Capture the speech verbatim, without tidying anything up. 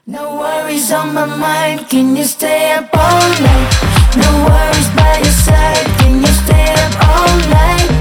No worries on my mind, can you stay up all night? No worries by your side, can you stay up all night?